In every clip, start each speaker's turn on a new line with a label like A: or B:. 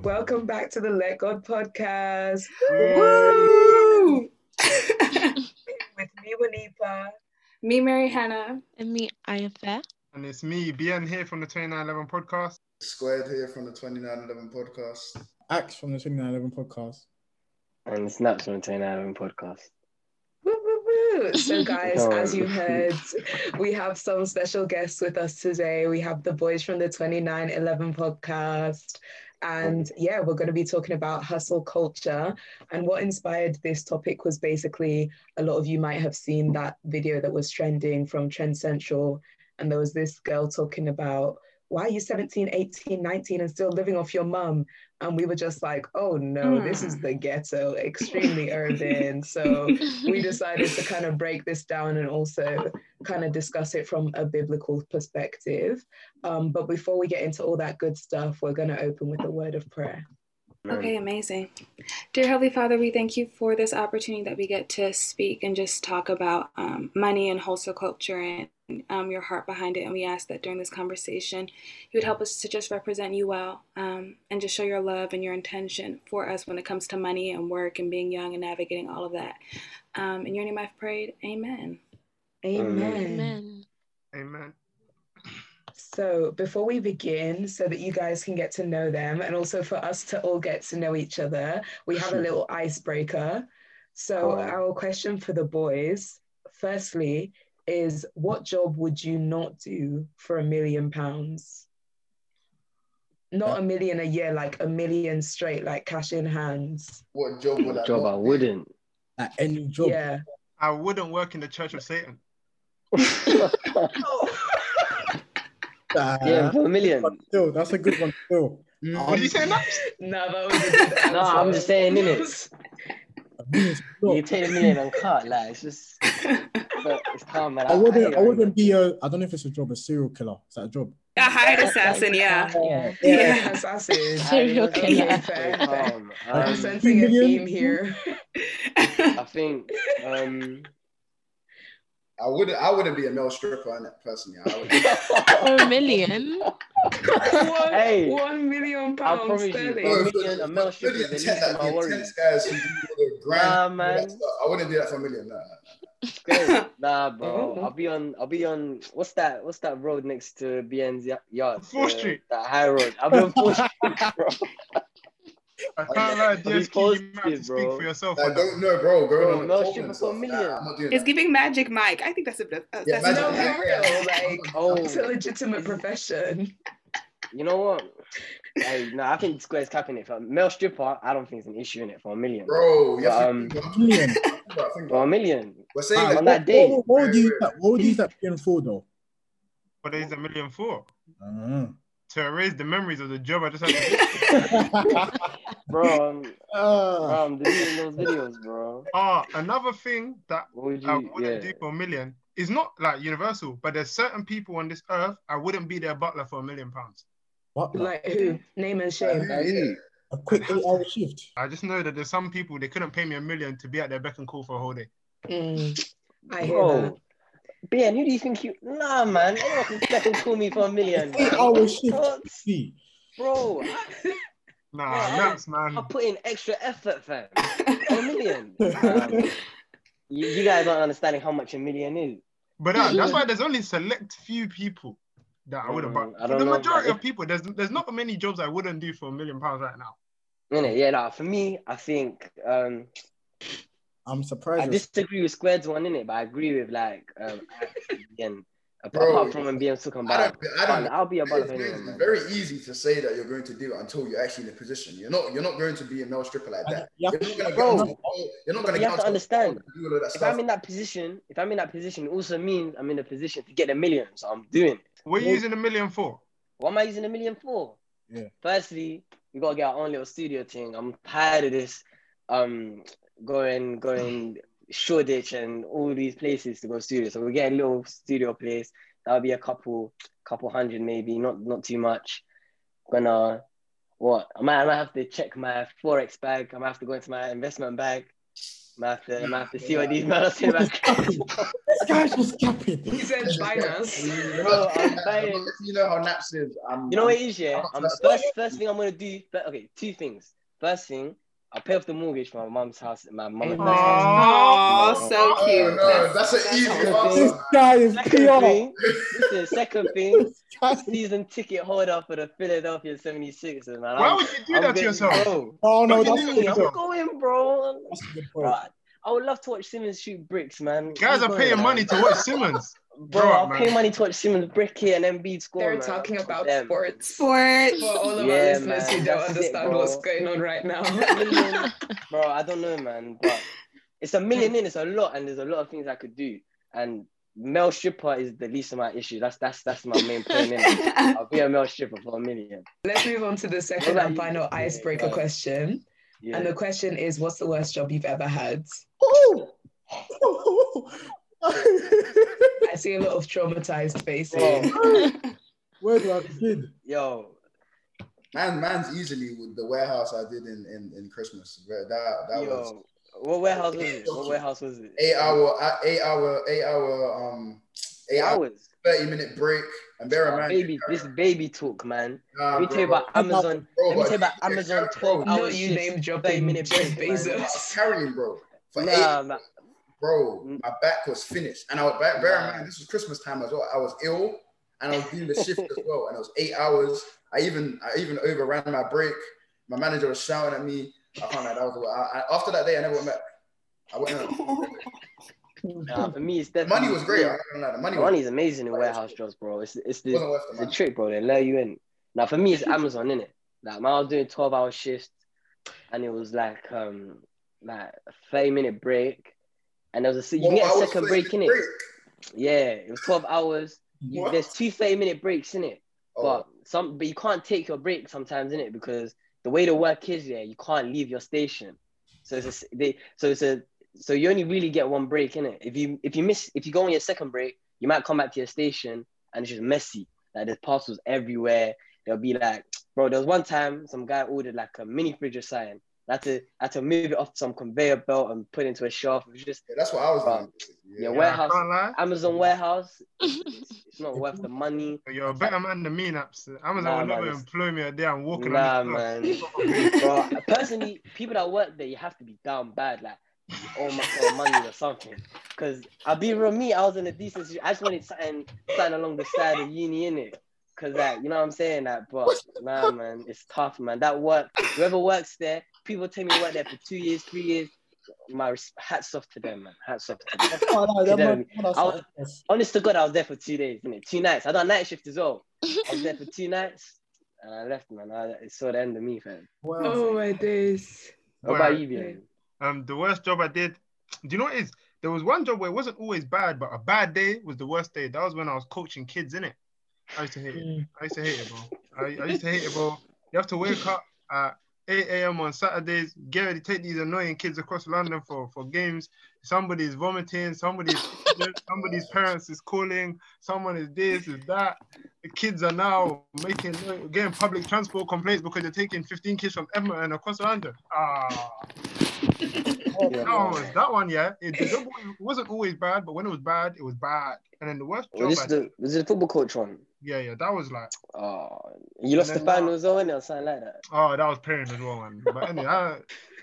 A: Welcome back to the Let God podcast.
B: Woo!
A: With me, Wanipa.
B: Me, Mary Hannah.
C: And me, Ayafa.
D: And it's me, Bien, here from the 2911 podcast.
E: Squared here from the 2911 podcast.
F: Axe from the 2911 podcast.
G: And Snaps from the 2911 podcast.
A: Woo, woo, woo. So guys, as you heard, we have some special guests with us today. We have the boys from the 2911 podcast. And yeah, we're going to be talking about hustle culture. And what inspired this topic was basically, a lot of you might have seen that video that was trending from Trend Central. And there was this girl talking about, why are you 17, 18, 19 and still living off your mum? And we were just like, oh no, this is the ghetto, extremely urban. So we decided to kind of break this down and also kind of discuss it from a biblical perspective. But before we get into all that good stuff, we're going to open with a word of prayer.
B: Okay, amazing. Dear Heavenly Father, we thank you for this opportunity that we get to speak and just talk about money and hustle culture and your heart behind it. And we ask that during this conversation, you would help us to just represent you well and just show your love and your intention for us when it comes to money and work and being young and navigating all of that. In your name I've prayed. Amen.
A: Amen.
C: Amen.
D: Amen.
A: So before we begin, so that you guys can get to know them and also for us to all get to know each other, we have a little icebreaker. So our question for the boys, firstly, is what job would you not do for £1 million? Not $1 million a year, like $1 million straight, like cash in hands.
E: What job would
G: I wouldn't.
F: At any job.
A: Yeah.
D: I wouldn't work in the Church of Satan.
G: Yeah, for $1 million.
F: Still, that's a good one still.
D: What are you saying, Naps?
A: No, that was a good answer.
G: No, I'm just saying minutes.
F: Look,
G: You take $1 million and cut, like it's just but it's calm, man.
F: I wouldn't be a, I don't know if it's a job, a serial killer. Is that a job?
B: A hired assassin, yeah.
A: Yeah, assassin.
C: Serial killer.
A: Okay, fair, fair. I'm
G: Um,
A: sensing a theme here.
G: I think
E: I wouldn't be a male stripper in that personally. I would.
C: For $1 million?
G: Hey,
A: £1 million
G: I promise you,
A: sterling.
G: $1 million, a male stripper is the least of my worries.
E: Guys who do all the grind,
G: Nah,
E: all that
G: man.
E: stuff. I wouldn't do that for $1 million. No.
G: Great. Nah, bro.
A: Oh.
G: I'll be on what's that road next to BN's yard?
D: 4th Street.
G: That high road. I'll be on 4th Street, bro.
D: I can't lie, DSK, you might have to
G: positive,
D: speak
G: bro.
D: for yourself.
E: I
D: on that.
E: don't know, bro.
G: Bro,
E: Going on
G: male
E: a call
G: stripper
E: and
G: for
E: stuff.
G: $1 million.
E: Nah, I'm not doing
B: It's
E: that.
B: giving Magic Mike. I think that's
E: Yeah,
B: that's
A: No,
E: Magic
A: for
E: Mike.
A: real, like,
G: Oh.
A: it's a legitimate profession.
G: You know what? I think Square's capping it. For a male stripper, I don't think it's an issue in it for $1 million.
E: Bro, you
G: But,
E: have to think
F: Million.
E: about
G: For $1 million.
E: We're saying
G: on
E: that.
G: that day.
F: What would you use that being for though?
D: What is $1 million for?
F: Uh-huh.
D: To erase the memories of the job I just had to do.
G: Bro, I'm deleting those videos, bro.
D: Another thing that
G: What would
D: I
G: you,
D: wouldn't do for $1 million is not like universal, but there's certain people on this earth, I wouldn't be their butler for £1 million.
F: What?
A: Like who? Name and shame.
E: Yeah.
F: A quick 8-hour shift.
D: I just know that there's some people, they couldn't pay me $1 million to be at their beck and call for a whole day.
A: I hear that.
G: Bro, Ben, who do you think you... Nah, man. Anyone can fucking call me for $1 million.
F: 8-hour shift.
G: What?
F: See.
G: Bro,
D: Nah,
G: Yeah,
D: Naps, man.
G: I put in extra effort, fam. For $1 million. You guys aren't understanding how much $1 million is.
D: But that's why there's only select few people that I wouldn't. But
G: I
D: for
G: don't
D: the
G: know,
D: majority
G: but
D: of people, there's not many jobs I wouldn't do for £1 million right now.
G: Innit? Yeah, nah, for me, I think
F: I'm
G: I
F: surprised.
G: disagree with Squared's one, innit? But I agree with again,
E: Bro,
G: apart from when BM's talking about, I'll be a butler for
E: It's
G: anyone, man.
E: very easy to say that you're going to do it until you're actually in a position. You're not going to be a male stripper like that.
F: Yeah.
E: You're not going to
G: Bro,
E: you're not going to
G: you have to understand.
E: do all of that
G: If
E: stuff.
G: I'm in that position, it also means I'm in a position to get $1 million. So I'm doing it.
D: What are you using $1 million for?
G: What am I using $1 million for?
F: Yeah.
G: Firstly, we gotta get our own little studio thing. I'm tired of this going Shoreditch and all these places to go studio. So we get a little studio place. That'll be a couple hundred maybe, not too much. I might have to check my Forex bag. I might have to go into my investment bag. I have to see what these men are saying about
F: This guy's just capping.
A: He said finance.
G: Bro, I'm buying.
E: You know how Naps is.
G: You know what it is, yeah? First thing I'm gonna do. Okay, two things. First thing, I'll pay off the mortgage for my mum's house. My mum and dad's house.
B: Oh, so cute.
E: No, that's an easy
F: This
E: answer.
F: guy is
G: Second
F: PR.
G: thing, listen, second thing,
F: This guy is-
G: season ticket holder for the Philadelphia 76ers, man.
D: Why would you do that to yourself?
G: Bro,
F: Oh no,
D: What
F: that's
D: you
F: a
D: do?
F: good
G: I'm
F: point.
G: going, bro.
F: That's a good
G: Bro,
F: point.
G: I would love to watch Simmons shoot bricks, man.
D: Guys
G: I'm
D: are paying
G: going,
D: money
G: man.
D: to watch Simmons.
G: Bro,
D: Grow up,
G: I'll
D: man.
G: pay money to watch Simmons brick it and Embiid score,
A: They're
G: man.
A: talking about
G: Them.
A: sports.
B: Sports.
A: For all of
G: Yeah,
A: our listeners
G: man,
A: who don't
G: that's it,
A: understand
G: bro.
A: what's going on right now.
G: Bro, I don't know, man, but it's $1 million in. It's a lot, and there's a lot of things I could do. And male stripper is the least of my issues. That's my main point. Innit? I'll be a male stripper for $1 million.
A: Let's move on to the second
G: about
A: and
G: you?
A: final icebreaker
G: Yeah.
A: question.
G: Yeah.
A: And the question is, what's the worst job you've ever had? I see a lot of traumatized faces.
G: Bro,
F: Where do I begin?
G: yo,
E: Man's easily with the warehouse I did in Christmas. That was
G: yo, what warehouse was it? What warehouse was it?
E: 8
G: hours.
E: 30-minute break. And bear in mind,
G: Baby, this baby talk, man.
E: nah,
G: Let me tell you
E: bro,
G: about Amazon.
E: bro,
G: Let me
E: but
G: tell you about
E: yeah,
G: Amazon
E: bro,
G: 12 hour
A: Not you name
G: shifts,
A: dropping
G: 30-minute
A: Jeff
G: break, man.
A: Bezos.
E: carrying, bro. For
G: Nah, man.
E: bro, my back was finished. And I was bear in mind, this was Christmas time as well. I was ill and I was doing the shift as well. And it was 8 hours. I even overran my break. My manager was shouting at me. I found out that was after that day, I never went back. I went home.
G: Nah, for me, it's
E: The
G: definitely
E: money was great. I'm not gonna lie. The
G: The money's amazing in warehouse jobs, bro. It's
E: wasn't worth the
G: the
E: money.
G: trick, bro. They lure you in. Now, for me, it's Amazon, innit? Like, man, I was doing 12-hour shifts, and it was like a 30-minute break, and there was you can get a second break in it. Yeah, it was 12 hours.
E: What?
G: There's 2 30-minute breaks in it,
E: Oh.
G: but you can't take your break sometimes in it because the way the work is, yeah, you can't leave your station. So you only really get one break in it. If you go on your second break, you might come back to your station and it's just messy. Like there's parcels everywhere. They'll be like, bro, there was one time some guy ordered like a mini fridge or something. I had to move it off some conveyor belt and put it into a shelf. It was just
E: That's what I was doing.
G: yeah,
D: I
G: warehouse,
D: can't lie.
G: Amazon warehouse. It's not worth the money.
D: You're a better man than me, Naps. Amazon
G: Nah,
D: will
G: man,
D: never
G: it's-
D: employ me a day. I'm walking
G: Nah,
D: on the
G: man.
D: floor.
G: Bro, personally, people that work there, you have to be down bad, like all my sort of money or something. Because I'll be real, me, I was in a decent situation. I just wanted something along the side of uni, innit? Because, like, you know what I'm saying? Like, but, nah, man, it's tough, man. That work, whoever works there, people tell me work there for 2 years, 3 years. My hats off to them, man. Hats off to them.
F: Oh, no, that
G: them.
F: man-
G: I was- Honest to God, I was there for 2 days, innit? 2 nights. I done night shift as well. I was there for 2 nights and I left, man. It saw the end of me, fam.
F: Wow.
A: Oh my days.
G: What about you, Bjorn?
D: The worst job I did. Do you know what it is? There was one job where it wasn't always bad, but a bad day was the worst day. That was when I was coaching kids, innit? I used to hate it. I used to hate it, bro. I used to hate it, bro. You have to wake up at 8 a.m. on Saturdays, get ready to take these annoying kids across London for games. Somebody's vomiting, somebody's parents is calling, someone is this, is that. The kids are now getting public transport complaints because they're taking 15 kids from Edmonton across London. That one, yeah. The job wasn't always bad, but when it was bad, it was bad. And then the worst job
G: Was it the football coach one?
D: Yeah, that was like...
G: You lost the
D: then
G: final as well, innit, or something like that?
D: Oh, that was pairing as well, man. But anyway,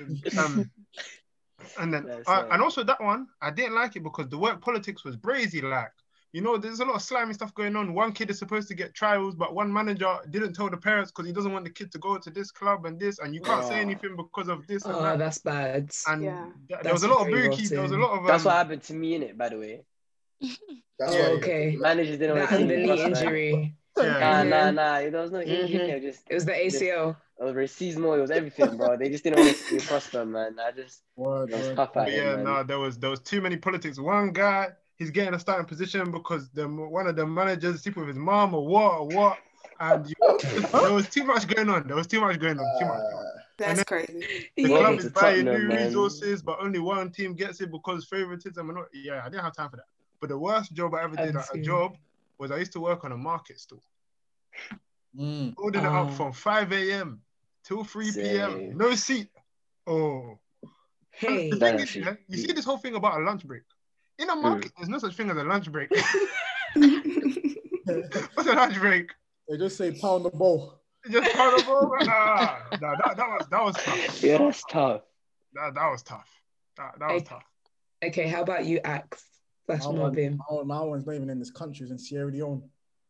D: and then and also that one, I didn't like it because the work politics was brazy. Like, you know, there's a lot of slimy stuff going on. One kid is supposed to get trials, but one manager didn't tell the parents because he doesn't want the kid to go to this club and this, and you can't say anything because of this.
A: Oh,
D: and that.
A: that's bad.
D: And
B: Yeah.
D: there was a lot of
A: very
D: bookies. There was a
A: rotten.
D: lot of.
G: That's what happened to me, innit, by the way.
E: That's
A: Oh,
E: why
A: okay.
G: Managers didn't want
A: That
G: to
A: and
G: see
A: the
G: me
A: knee
G: prosper.
A: injury.
D: Yeah.
G: Nah. There was no injury.
A: Mhm.
G: It was
A: It was the ACL.
G: it was racism. It was everything, bro. They just didn't want to see me prosper, man. It was tough out
D: But
G: here,
D: yeah,
G: man.
D: no, there was too many politics. One guy, he's getting a starting position because one of the managers sleeping with his mom or what. And there was too much going on. Too much. Too much.
B: That's crazy.
D: The
G: Welcome
D: club is
G: to
D: buying
G: Tottenham,
D: new
G: man.
D: resources, but only one team gets it because favoritism. And yeah, I didn't have time for that. But the worst job I ever did at a job was I used to work on a market store. Holding it up from 5 a.m. till 3 p.m.
G: Same.
D: No seat. Oh.
A: Hey.
D: The thing is, yeah, you see this whole thing about a lunch break. In a market, there's no such thing as a lunch break. What's a lunch break?
F: They just say pound the ball.
D: Just pound the ball? That was tough.
G: Yeah, that's tough.
D: That was tough. That was tough.
A: Okay, how about you, Axe? Flash mob him.
F: My one's not even in this country, it's in Sierra Leone.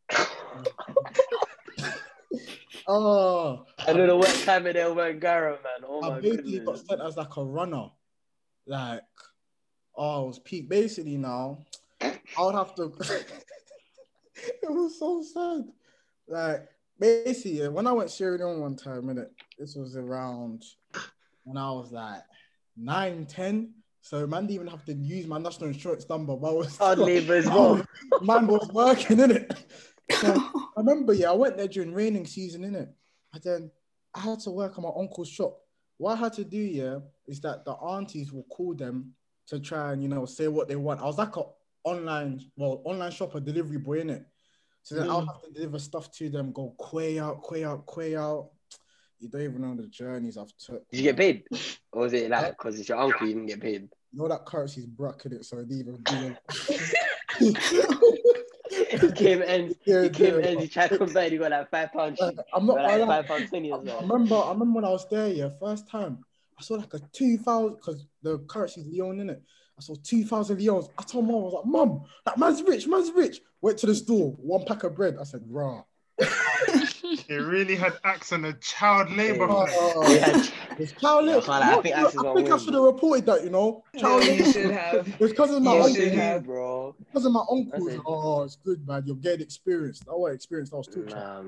F: Oh,
G: I don't know what time of day went Garrett, man. Oh
F: I
G: my
F: basically
G: goodness.
F: got sent as like a runner. Like, it was peak. Basically now, I would have to. It was so sad. Like, basically, when I went Sierra Leone one time, this was around when I was like 9, 10. So man didn't even have to use my national insurance number. But man was working, innit? So I remember, I went there during raining season, innit? And then I had to work on my uncle's shop. What I had to do, is that the aunties will call them to try and, say what they want. I was like an online shopper, delivery boy, innit? So then I'll have to deliver stuff to them, go quay out. You don't even know the journeys I've took.
G: Did you get paid? Or was it like, because it's your uncle, you didn't get paid?
F: You know that currency's bruck in it, so it didn't even
G: You came in, you tried to convert, you got like £5 sheet.
F: I'm not
G: like £5.20 or
F: I
G: so.
F: remember when I was there, first time, I saw like a 2,000, because the currency's Leon, innit? I saw 2,000 Leons. I told Mom, I was like, Mom, that man's rich. Went to the store, 1 pack of bread. I said, rah.
D: It really had Axe on a child labor.
F: It's child labor.
G: I think
F: I should have reported that, Child labor.
A: You should have.
F: It's because of my
A: uncle,
G: bro.
F: Because of my uncles. It's good, man. You're getting experience. That was experience I was talking
G: about.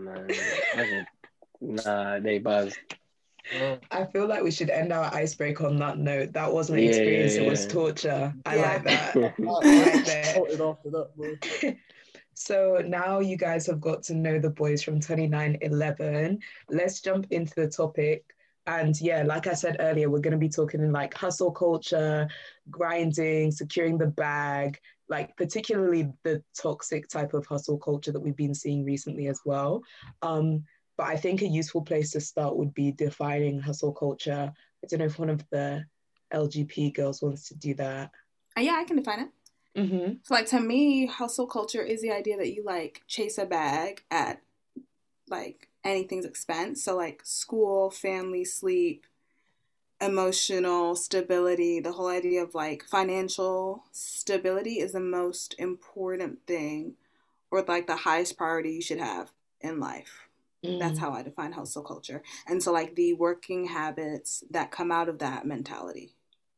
G: Nah, man. They buzzed.
A: I feel like we should end our icebreaker on that note. That wasn't experience, it was torture. I like that. Right there. So now you guys have got to know the boys from 2911. Let's jump into the topic. And like I said earlier, we're going to be talking in like hustle culture, grinding, securing the bag, like particularly the toxic type of hustle culture that we've been seeing recently as well. But I think a useful place to start would be defining hustle culture. I don't know if one of the LGP girls wants to do that.
B: Yeah, I can define it.
A: Mm-hmm.
B: So like to me, hustle culture is the idea that you like chase a bag at like anything's expense. So like school, family, sleep, emotional stability, the whole idea of like financial stability is the most important thing or like the highest priority you should have in life. That's how I define hustle culture. And so like the working habits that come out of that mentality.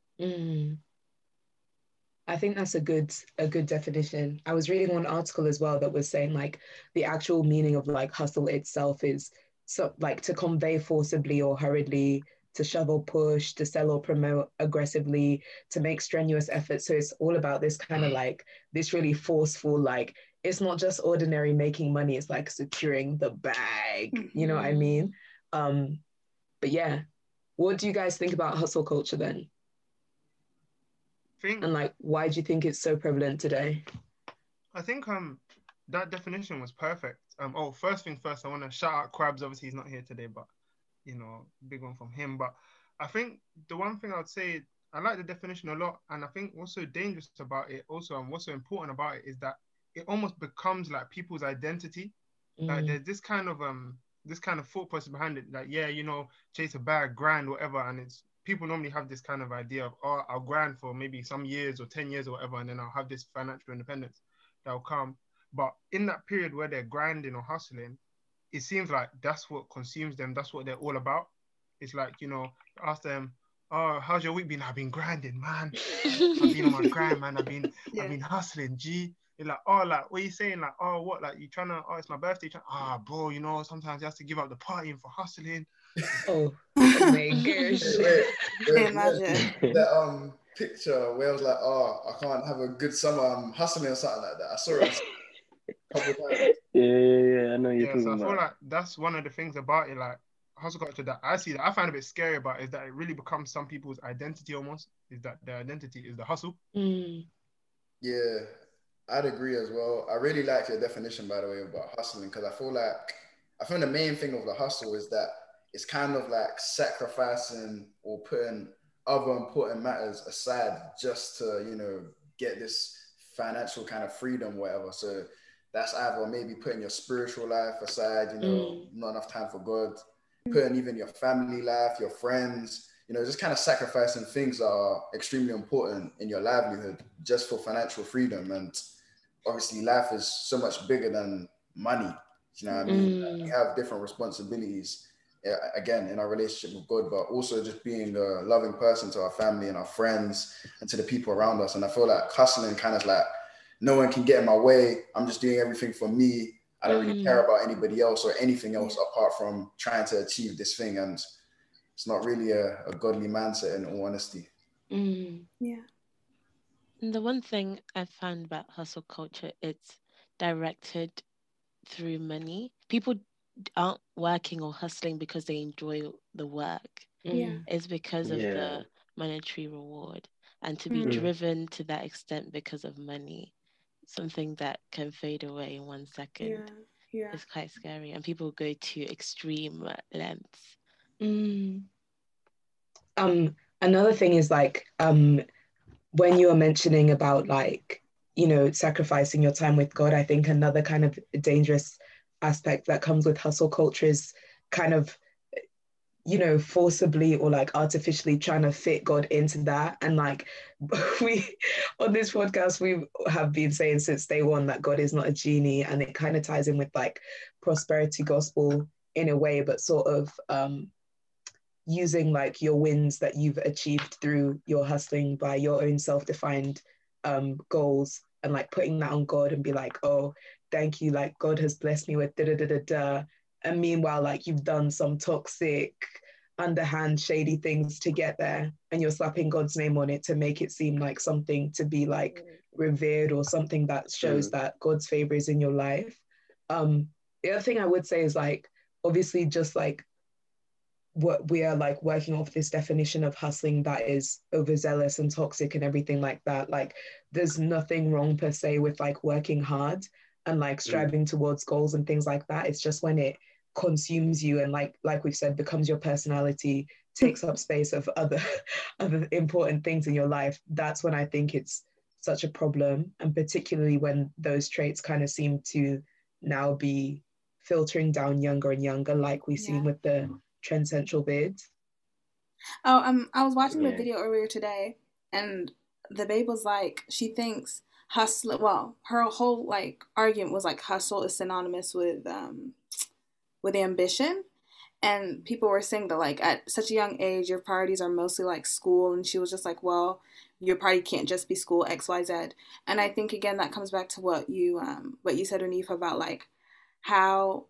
A: I think that's a good definition. I was reading one article as well that was saying like the actual meaning of like hustle itself is so like to convey forcibly or hurriedly, to shove or push, to sell or promote aggressively, to make strenuous efforts. So it's all about this kind of like this really forceful, like it's not just ordinary making money, it's like securing the bag. You know what I mean? But yeah, what do you guys think about hustle culture then? And like, why do you think it's so prevalent today?
D: I think that definition was perfect. First thing first, I want to shout out Krabs. Obviously, he's not here today, but big one from him. But I think the one thing I would say, I like the definition a lot, and I think what's so dangerous about it, also, and what's so important about it, is that it almost becomes like people's identity. Like there's this kind of thought process behind it. Like chase a bag, grind, whatever, and it's. People normally have this kind of idea of, I'll grind for maybe some years or 10 years or whatever, and then I'll have this financial independence that will come. But in that period where they're grinding or hustling, it seems like that's what consumes them. That's what they're all about. It's like, ask them, oh, how's your week been? I've been grinding, man. I've been on my grind, man. I've been hustling, G. They're like, oh, like, what are you saying? Like, oh, what? Like, you trying to, it's my birthday. Bro, sometimes you have to give up the partying for hustling.
A: Oh my gosh.
B: Imagine.
E: That picture where I was like, I can't have a good summer, I'm hustling or something like that. I saw it a couple of times.
G: Yeah, I know you're talking
D: so I
G: about.
D: feel like that's one of the things about it, like hustle culture that I see that I find a bit scary about is that it really becomes some people's identity almost, is that their identity is the hustle.
E: Yeah, I'd agree as well. I really like your definition, by the way, about hustling, because I feel like the main thing of the hustle is that it's kind of like sacrificing or putting other important matters aside just to, you know, get this financial kind of freedom, whatever. So that's either maybe putting your spiritual life aside, you know, not enough time for God, putting even your family life, your friends, you know, just kind of sacrificing things that are extremely important in your livelihood just for financial freedom. And obviously life is so much bigger than money. You know what I mean? We have different responsibilities, again, in our relationship with God, but also just being a loving person to our family and our friends and to the people around us. And I feel like hustling kind of like, no one can get in my way. I'm just doing everything for me. I don't really care about anybody else or anything else apart from trying to achieve this thing. And it's not really a godly mindset, in all honesty.
B: Yeah.
C: And the one thing I found about hustle culture, it's directed through money. People aren't working or hustling because they enjoy the work. It's because of the monetary reward. And to be driven to that extent because of money, something that can fade away in 1 second, is quite scary. And people go to extreme lengths.
A: Another thing is like, when you were mentioning about like, you know, sacrificing your time with God, I think another kind of dangerous aspect that comes with hustle culture is kind of, you know, forcibly or like artificially trying to fit God into that. And like we on this podcast, we have been saying since day one that God is not a genie, and it kind of ties in with like prosperity gospel in a way, but sort of using like your wins that you've achieved through your hustling by your own self-defined goals, and like putting that on God and be like, oh, thank you, like God has blessed me with da da da da da. And meanwhile, like you've done some toxic, underhand, shady things to get there, and you're slapping God's name on it to make it seem like something to be like revered or something that shows that God's favor is in your life. The other thing I would say is like, obviously, just like what we are like working off this definition of hustling that is overzealous and toxic and everything like that. Like, there's nothing wrong per se with like working hard and like striving towards goals and things like that. It's just when it consumes you and like we've said, becomes your personality, takes up space of other important things in your life, that's when I think it's such a problem. And particularly when those traits kind of seem to now be filtering down younger and younger, like we've seen with the Trend Central bid.
B: I was watching the video earlier today, and the babe was like, she thinks hustle, well, her whole like argument was like hustle is synonymous with ambition. And people were saying that like at such a young age, your priorities are mostly like school. And she was just like, well, your priority can't just be school, XYZ. And I think again, that comes back to what you said, Unif, about like how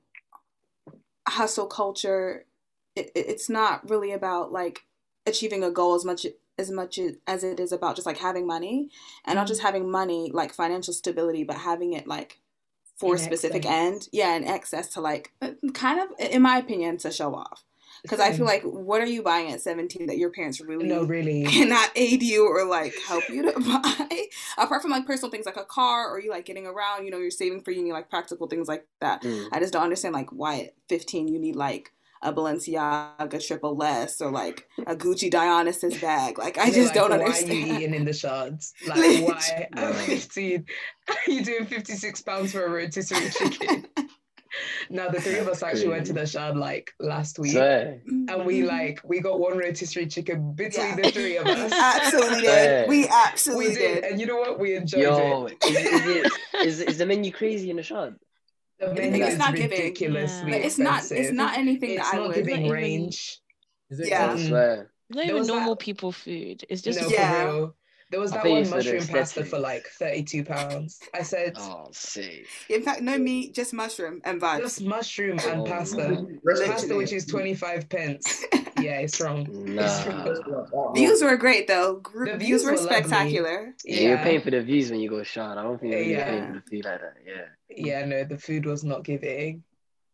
B: hustle culture, it's not really about like achieving a goal as much as it is about just like having money, and not just having money, like financial stability, but having it like for a specific end. Yeah, in excess to like kind of, in my opinion, to show off. Because I feel like, what are you buying at 17 that your parents really cannot aid you or like help you to buy? Apart from like personal things like a car, or you like getting around, you know, you're saving for uni, like practical things like that. I just don't understand like why at 15 you need like a Balenciaga Triple S or like a Gucci Dionysus bag. Like, I just don't understand.
A: Why are you eating in the Shards? Like, why at 15 are you doing £56 for a rotisserie chicken? Now, the three of us actually went to the Shard like last week, and we got one rotisserie chicken between the three of us.
B: Absolutely did. We absolutely did.
A: And you know what? We enjoyed
G: it. Is the menu crazy in the Shard?
A: The menu is ridiculously expensive.
B: It's not anything that I would.
A: It's not giving range.
G: I swear.
C: It's not even normal people food. It's just
A: for real. There was that one mushroom pasta for like £32. I said,
G: oh, see.
B: In fact, no meat, just mushroom and vibes.
A: Just mushroom and pasta. Pasta, which is 25 pence. Yeah, it's wrong.
G: Nah.
A: It's wrong.
B: Views were great though. The views were spectacular.
G: Yeah, you're paying for the views when you go Shard. I don't think you're paying for the food like that.
A: Yeah, no, the food was not giving.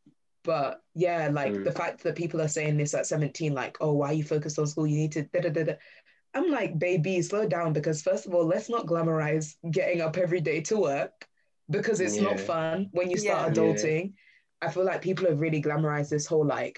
A: But yeah, like the fact that people are saying this at 17, like, oh, why are you focused on school? You need to da-da-da-da. I'm like, baby, slow down, because first of all, let's not glamorize getting up every day to work, because it's not fun when you start adulting. I feel like people have really glamorized this whole like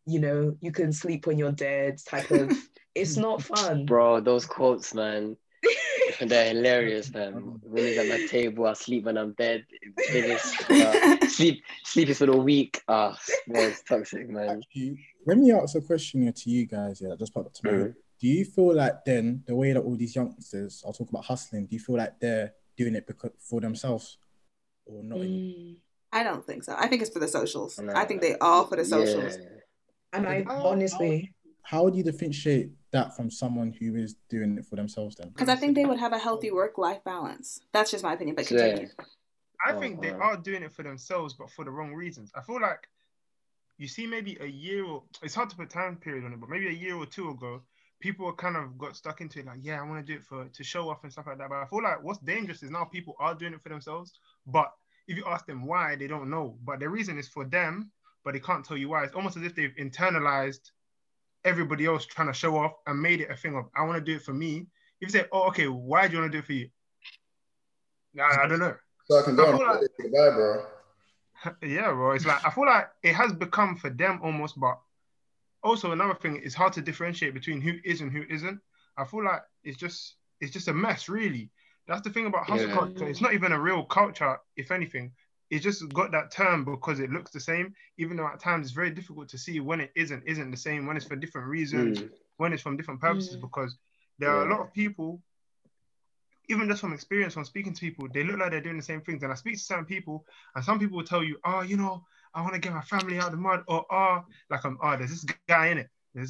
A: you know, you can sleep when you're dead type of, it's not fun.
G: Bro, those quotes, man, they're hilarious, man. Women's at my table, I sleep when I'm dead. Sleep is for the weak. It's toxic, man.
F: Actually, let me ask a question here to you guys. Yeah, that just popped up to me. Do you feel like then the way that all these youngsters are talking about hustling, do you feel like they're doing it for themselves or not?
B: I don't think so. I think it's for the socials. No. I think they all for the socials.
A: Yeah. And I honestly,
F: how do you differentiate that from someone who is doing it for themselves then?
B: Because I think they would have a healthy work-life balance. That's just my opinion, but continue.
D: I think they are doing it for themselves, but for the wrong reasons. I feel like you see maybe a year or, it's hard to put time period on it, but maybe a year or two ago, people kind of got stuck into it like, yeah, I want to do it to show off and stuff like that. But I feel like what's dangerous is now people are doing it for themselves, but if you ask them why, they don't know. But the reason is for them, but they can't tell you why. It's almost as if they've internalized everybody else trying to show off and made it a thing of, I want to do it for me. If you say, oh, okay, why do you want to do it for you? I don't know.
E: So I can go on goodbye, bro.
D: Yeah, bro. It's like, I feel like it has become for them almost, but also another thing, it's hard to differentiate between who is and who isn't. I feel like it's just a mess, really. That's the thing about hustle culture. It's not even a real culture, if anything. It's just got that term because it looks the same, even though at times it's very difficult to see when it isn't the same, when it's for different reasons, when it's from different purposes, because there are a lot of people, even just from experience, from speaking to people, they look like they're doing the same things. And I speak to certain people, and some people will tell you, oh, you know, I want to get my family out of the mud, or there's this guy in it.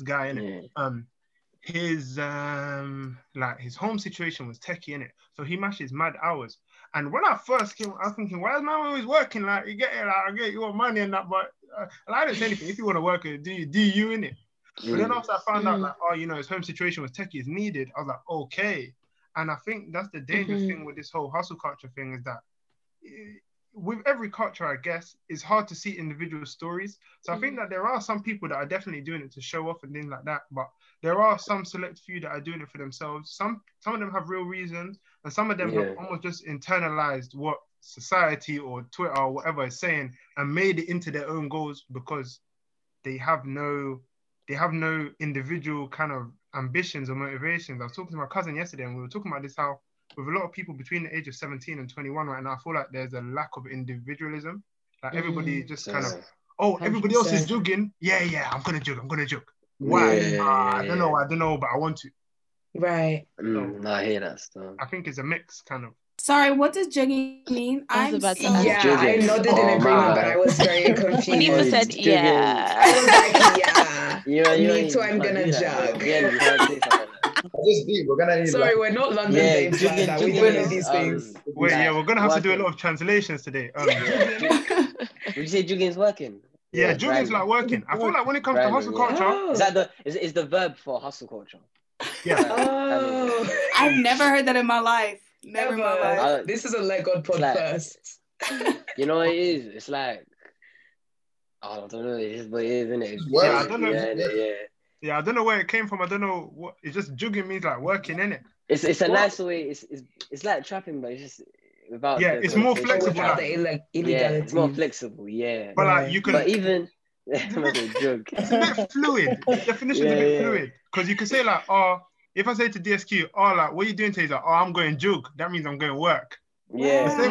D: His his home situation was techie in it, so he mashes mad hours. And when I first came, I was thinking, why is man always working? Like, you get it, like, I get your money and that, but I didn't say anything. If you want to work, do you in it? But then after I found out, like, oh, you know, his home situation was techie, is needed, I was like, okay. And I think that's the dangerous thing with this whole hustle culture thing, is that with every culture, I guess, it's hard to see individual stories. So I think that there are some people that are definitely doing it to show off and things like that, but there are some select few that are doing it for themselves. Some of them have real reasons, and some of them have almost just internalized what society or Twitter or whatever is saying and made it into their own goals because they have no individual kind of ambitions or motivations. I was talking to my cousin yesterday, and we were talking about this, how with a lot of people between the age of 17 and 21 right now, I feel like there's a lack of individualism. Like everybody just kind of, everybody else is jogging. Yeah, I'm gonna jog. Why? I don't know, but I want to.
A: Right.
G: I hear that stuff.
D: I think it's a mix, kind of.
B: Sorry, what does jogging mean?
A: I nodded in agreement, but I was very confused.
C: Nima said, yeah.
A: I was like, yeah. Me too, I'm gonna jog.
E: Just deep. We're gonna need.
A: Sorry, we're not London babes like that. We don't know these things.
D: We're gonna have to do a lot of translations today.
G: Would you say jogging's working?
D: Yeah, jogging's like working. I feel like when it comes to hustle culture,
G: is that is the verb for hustle culture?
D: Yeah.
B: I've never heard that in my life. Never in my life.
A: This is a Let God podcast.
G: You know what it is? It's like, I don't know. It is what it is, isn't it?
D: I don't know. Yeah, I don't know where it came from. I don't know what. It's just jogging means like working, innit?
G: It's a nice way. It's like trapping, but it's just without.
D: Yeah, it's more flexible.
G: It's more flexible. Yeah.
D: But like you can.
G: But even.
D: It's a bit fluid. The definition is a bit fluid, because you can say like, if I say to DSQ, like, what are you doing today? He's like, I'm going jog. That means I'm going work.
G: Yeah.
D: The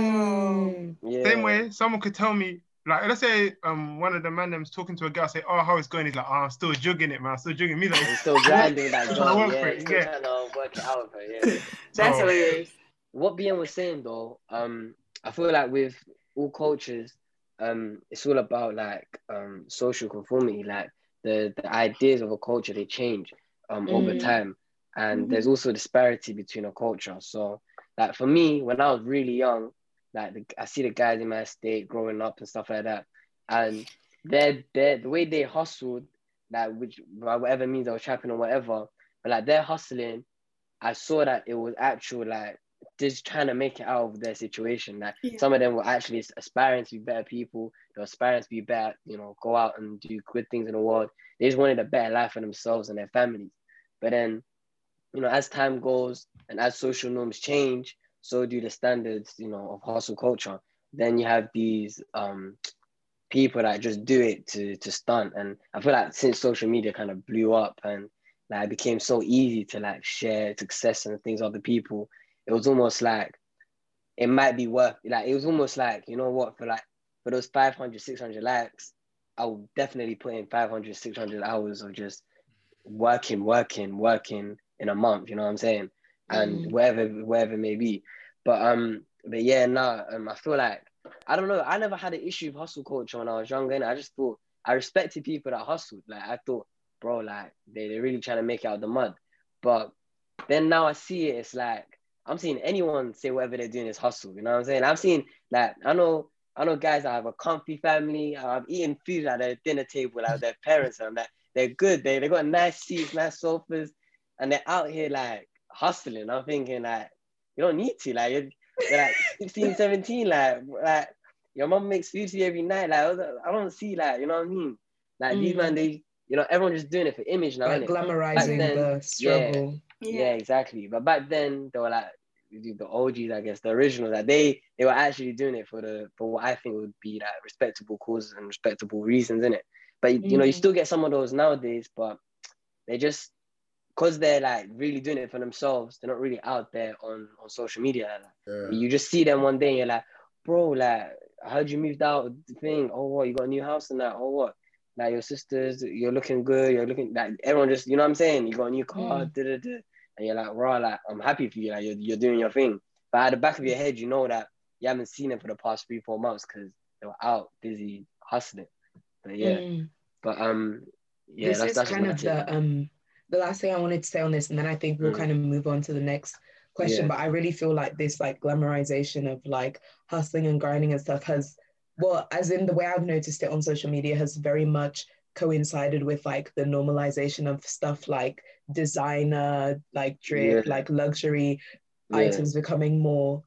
D: same way, someone could tell me, like, let's say one of the man them's talking to a girl, say, how it's going. He's like, I'm still jogging it, man. I'm still jogging. Me like,
G: he's still grinding that job.
D: Still
G: trying to work it out.
B: That's hilarious.
G: What Bien was saying though, I feel like with all cultures, it's all about like social conformity. Like the ideas of a culture, they change over time, and there's also disparity between a culture. So like for me, when I was really young, like I see the guys in my estate growing up and stuff like that, and the way they hustled, like which by whatever means they were trapping or whatever, but like they're hustling, I saw that it was actual like just trying to make it out of their situation. Like some of them were actually aspiring to be better people. They were aspiring to be better, go out and do good things in the world. They just wanted a better life for themselves and their families. But then, as time goes and as social norms change, so do the standards, of hustle culture. Then you have these people that just do it to stunt. And I feel like since social media kind of blew up and like it became so easy to like share success and things of other people, it was almost like it might be worth, like it was almost like, you know what, for those 500, 600 likes, I will definitely put in 500, 600 hours of just working in a month, you know what I'm saying? And whatever it may be. But yeah, I feel like, I don't know, I never had an issue with hustle culture when I was younger, and I just thought, I respected people that hustled. Like, I thought, bro, like, they're really trying to make it out of the mud. But then now I see it, it's like, I'm seeing anyone say whatever they're doing is hustle, you know what I'm saying? I've seen, like, I know guys that have a comfy family, have eaten food at their dinner table, like their parents, and that they're good, they got nice seats, nice sofas, and they're out here, like, hustling. I'm thinking, like, you don't need to, like, you're like 16, 17, like your mom makes food for you every night. Like, I don't see, like, you know what I mean? Like, these man, they, you know, everyone's just doing it for image now,
A: like glamorizing the struggle.
G: Yeah, exactly. But back then, they were like, the OGs, I guess, the originals, that they were actually doing it for what I think would be like respectable causes and respectable reasons, innit? But, you know, you still get some of those nowadays, but they just, because they're like really doing it for themselves, they're not really out there on social media. Like, you just see them one day and you're like, bro, like, I heard you moved out the thing. Oh, what, you got a new house and that? Oh, what? Like, your sisters, you're looking good. You're looking, like, everyone just, you know what I'm saying? You got a new car, and you're like, raw, like, I'm happy for you. Like, you're doing your thing. But at the back of your head, you know that you haven't seen them for the past 3-4 months because they were out busy hustling. But yeah,
A: this is kind of the last thing I wanted to say on this, and then I think we'll kind of move on to the next question. But I really feel like this like glamorization of like hustling and grinding and stuff has, well, as in the way I've noticed it on social media, has very much coincided with like the normalization of stuff like designer, like drip, like luxury items becoming more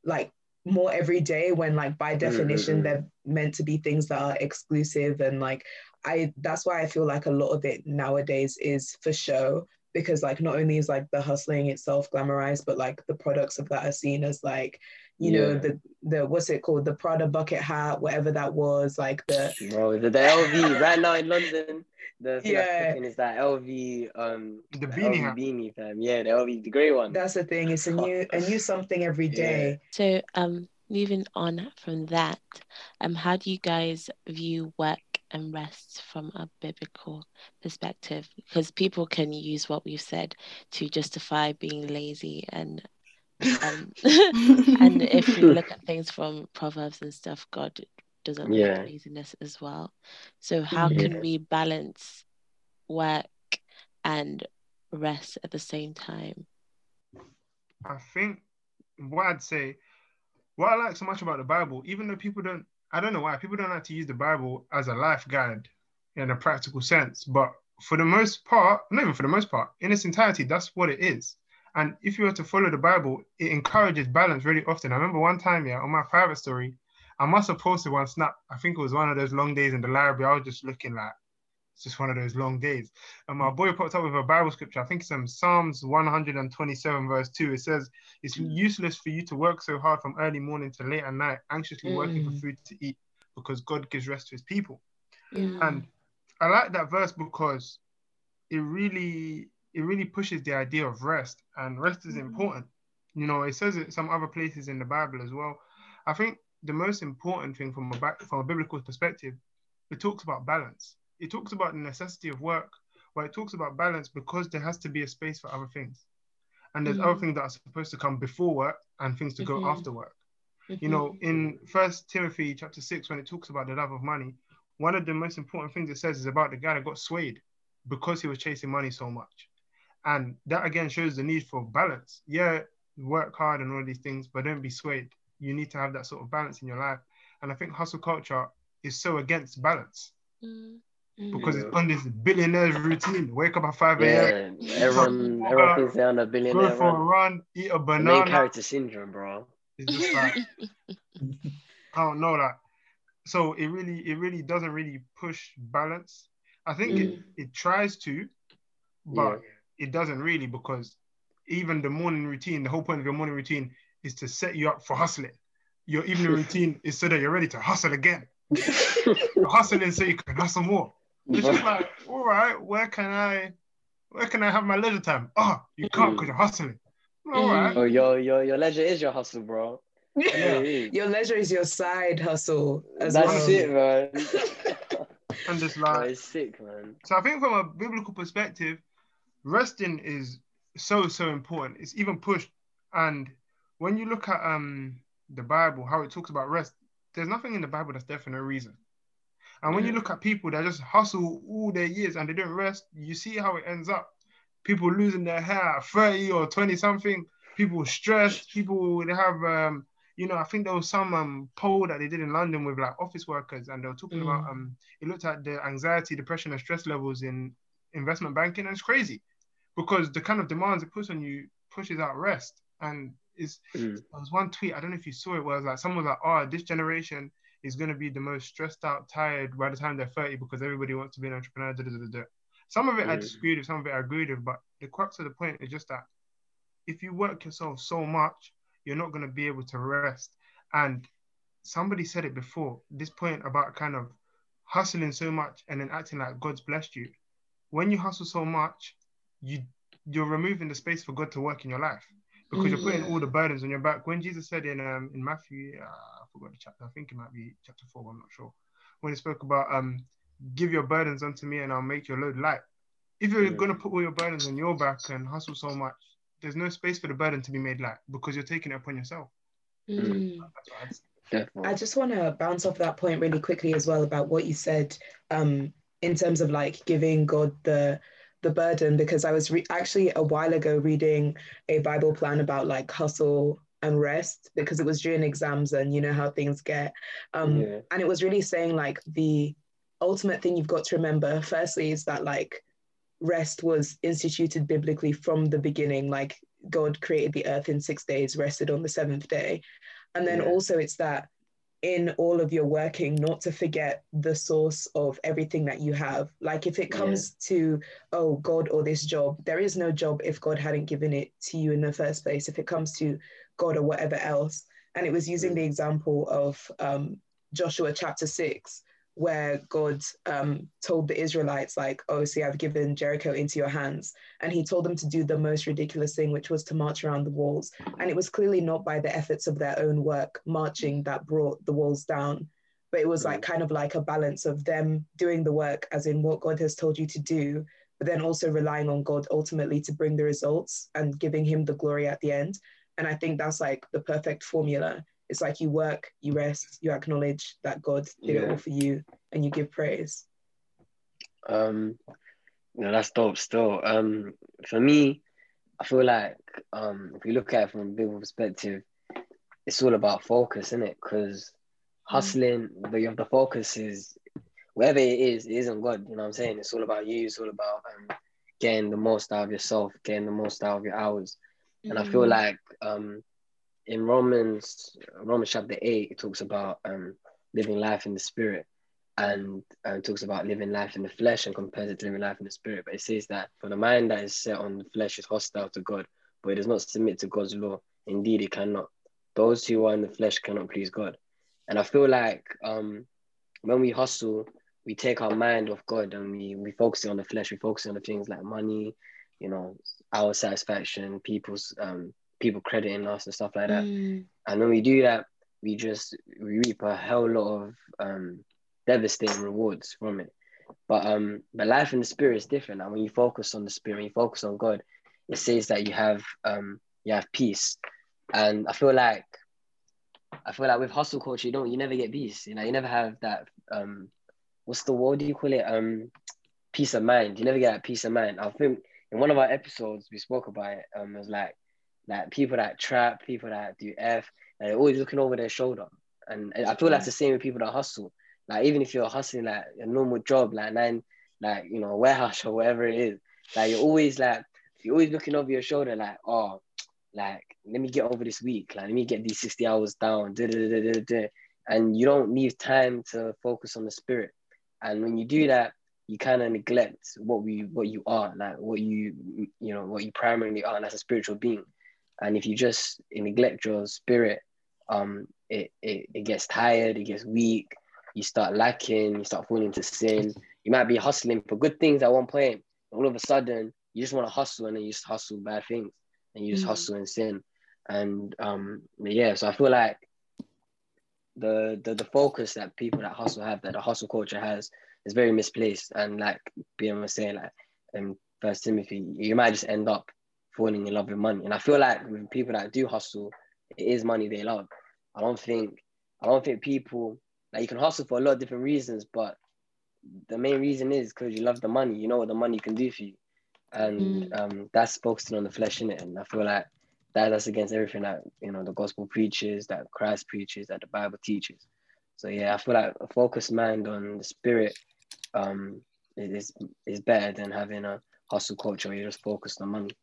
A: every day, when like by definition they're meant to be things that are exclusive. And like that's why I feel like a lot of it nowadays is for show, because like not only is like the hustling itself glamorized, but like the products of that are seen as like, you know, the what's it called, the Prada bucket hat, whatever that was, like the
G: LV right now in London. The thing that's cooking is that LV
D: the
G: beanie, fam. Yeah, the LV, the grey one.
A: That's the thing. It's a new something every day.
C: So moving on from that, how do you guys view work and rest from a biblical perspective? Because people can use what we've said to justify being lazy, and and if you look at things from Proverbs and stuff, God doesn't like laziness as well. So how can we balance work and rest at the same time?
D: I think what I'd say, what I like so much about the Bible, even though people don't, I don't know why, people don't like to use the Bible as a life guide in a practical sense, but for the most part, not even for the most part, in its entirety, that's what it is. And if you were to follow the Bible, it encourages balance really often. I remember one time, on my private story, I must have posted one snap. I think it was one of those long days in the library. I was just looking like, it's just one of those long days. And my boy popped up with a Bible scripture. I think it's in Psalms 127 verse 2. It says, it's useless for you to work so hard from early morning to late at night, anxiously working for food to eat, because God gives rest to his people. And I like that verse because it really pushes the idea of rest, and rest is important. You know, it says it some other places in the Bible as well. I think the most important thing from a biblical perspective, it talks about balance. It talks about the necessity of work, but it talks about balance because there has to be a space for other things. And there's other things that are supposed to come before work and things to go after work. You know, in 1 Timothy chapter 6, when it talks about the love of money, one of the most important things it says is about the guy that got swayed because he was chasing money so much. And that again shows the need for balance. Yeah, work hard and all these things, but don't be swayed. You need to have that sort of balance in your life. And I think hustle culture is so against balance. Because it's on this billionaire's routine. Wake up at 5 a.m.
G: Everyone thinks they're on a billionaire
D: go for a run, eat a banana.
G: The main character syndrome, bro.
D: It's just like, I don't know that. So it really doesn't really push balance. I think it tries to, but it doesn't really, because even the morning routine, the whole point of your morning routine is to set you up for hustling. Your evening routine is so that you're ready to hustle again. You're hustling so you can hustle more. It's just like, all right, where can I have my leisure time? Oh, you can't because you're hustling. All right.
G: Oh, your leisure is your hustle, bro.
A: Yeah. Your leisure is your side hustle as
G: That's
A: well.
G: it, man.
D: And just
G: Bro,
D: like,
G: it's sick, man.
D: so I think from a biblical perspective, resting is so important. It's even pushed. And when you look at the Bible, how it talks about rest, there's nothing in the Bible that's there for no reason. And when you look at people that just hustle all their years and they don't rest, you see how it ends up. People losing their hair at 30 or 20 something, people stressed, people they have I think there was some poll that they did in London with like office workers, and they were talking about it looked at the anxiety, depression, and stress levels in investment banking, and it's crazy because the kind of demands it puts on you pushes out rest. And there was one tweet, I don't know if you saw it, where it was like someone was like, oh, this generation is going to be the most stressed out, tired by the time they're 30 because everybody wants to be an entrepreneur. Some of it I disagreed with, some of it I agreed with, but the crux of the point is just that if you work yourself so much, you're not going to be able to rest. And somebody said it before, this point about kind of hustling so much and then acting like God's blessed you. When you hustle so much, you're removing the space for God to work in your life because you're putting all the burdens on your back. When Jesus said in Matthew, I forgot the chapter, I think it might be chapter 4, I'm not sure, when he spoke about give your burdens unto me and I'll make your load light. If you're going to put all your burdens on your back and hustle so much, there's no space for the burden to be made light because you're taking it upon yourself.
A: I just want to bounce off that point really quickly as well about what you said in terms of like giving God the burden, because I was actually a while ago reading a Bible plan about like hustle and rest because it was during exams and you know how things get. And it was really saying like the ultimate thing you've got to remember firstly is that like rest was instituted biblically from the beginning. Like God created the earth in 6 days, rested on the seventh day. And then also it's that in all of your working, not to forget the source of everything that you have. Like if it comes to, oh, God or this job, there is no job if God hadn't given it to you in the first place, if it comes to God or whatever else. And it was using the example of Joshua chapter 6, where God told the Israelites like, oh, see, I've given Jericho into your hands. And he told them to do the most ridiculous thing, which was to march around the walls. And it was clearly not by the efforts of their own work marching that brought the walls down, but it was like kind of like a balance of them doing the work as in what God has told you to do, but then also relying on God ultimately to bring the results and giving him the glory at the end. And I think that's like the perfect formula. It's like you work, you rest, you acknowledge that God did it all for you, and you give praise.
G: That's dope still. For me, I feel like if you look at it from a biblical perspective, it's all about focus, isn't it? Because hustling, the focus is wherever it isn't God. You know what I'm saying? It's all about you. It's all about getting the most out of yourself, getting the most out of your hours. And I feel like in Romans chapter 8, it talks about living life in the spirit, and talks about living life in the flesh and compares it to living life in the spirit. But it says that for the mind that is set on the flesh is hostile to God, but it does not submit to God's law. Indeed, it cannot. Those who are in the flesh cannot please God. And I feel like when we hustle, we take our mind off God and we focus it on the flesh. We focus on the things like money, you know, our satisfaction, people crediting us and stuff like that. And when we do that, we reap a hell lot of devastating rewards from it. But life in the spirit is different. And when you focus on the spirit, you focus on God, it says that you have peace. And I feel like with hustle culture, you never get peace. You know, you never have that what do you call it? Peace of mind. You never get that peace of mind. I think in one of our episodes we spoke about it. It was like people that trap, people that do they're always looking over their shoulder. And I feel that's the same with people that hustle. Like even if you're hustling like a normal job, like a warehouse or whatever it is, like you're always looking over your shoulder, like, oh, like let me get over this week, like let me get these 60 hours down, and you don't leave time to focus on the spirit. And when you do that, you kind of neglect what you are, like what you primarily are, and that's a spiritual being. And if you just neglect your spirit, it gets tired, it gets weak, you start lacking, you start falling into sin. You might be hustling for good things at one point. All of a sudden, you just want to hustle, and then you just hustle bad things, and you just hustle and sin. And yeah, so I feel like the focus that people that hustle have, that the hustle culture has, is very misplaced. And like BM was saying, like in First Timothy, you might just end up falling in love with money. And I feel like with people that do hustle, it is money they love. I don't think people, like, you can hustle for a lot of different reasons, but the main reason is because you love the money. You know what the money can do for you, and that's focusing on the flesh in it. And I feel like that's against everything that, you know, the gospel preaches, that Christ preaches, that the Bible teaches. So yeah, I feel like a focused mind on the spirit is better than having a hustle culture where you're just focused on money.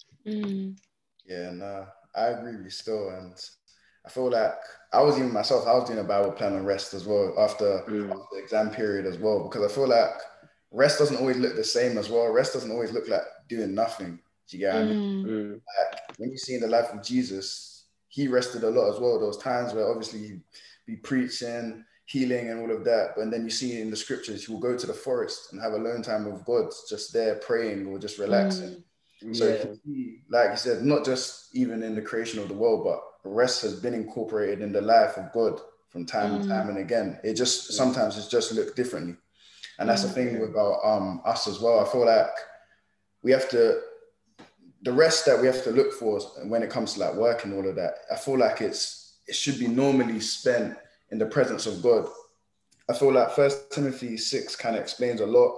E: Yeah, no, I agree with you still, and I feel like I was doing a Bible plan on rest as well after the exam period as well, because I feel like rest doesn't always look the same as well. Rest doesn't always look like doing nothing. Do you get what I mean? Like, when you see in the life of Jesus, he rested a lot as well. There was times where obviously he'd be preaching, healing and all of that, but then you see in the scriptures, he will go to the forest and have a alone time with God, just there praying or just relaxing. So you can see, like you said, not just even in the creation of the world, but rest has been incorporated in the life of God from time and time and again. It just sometimes it's just looked differently. And that's the thing about us as well. I feel like we have to, the rest that we have to look for when it comes to like work and all of that, I feel like it should be normally spent in the presence of God. I feel like First Timothy 6 kind of explains a lot.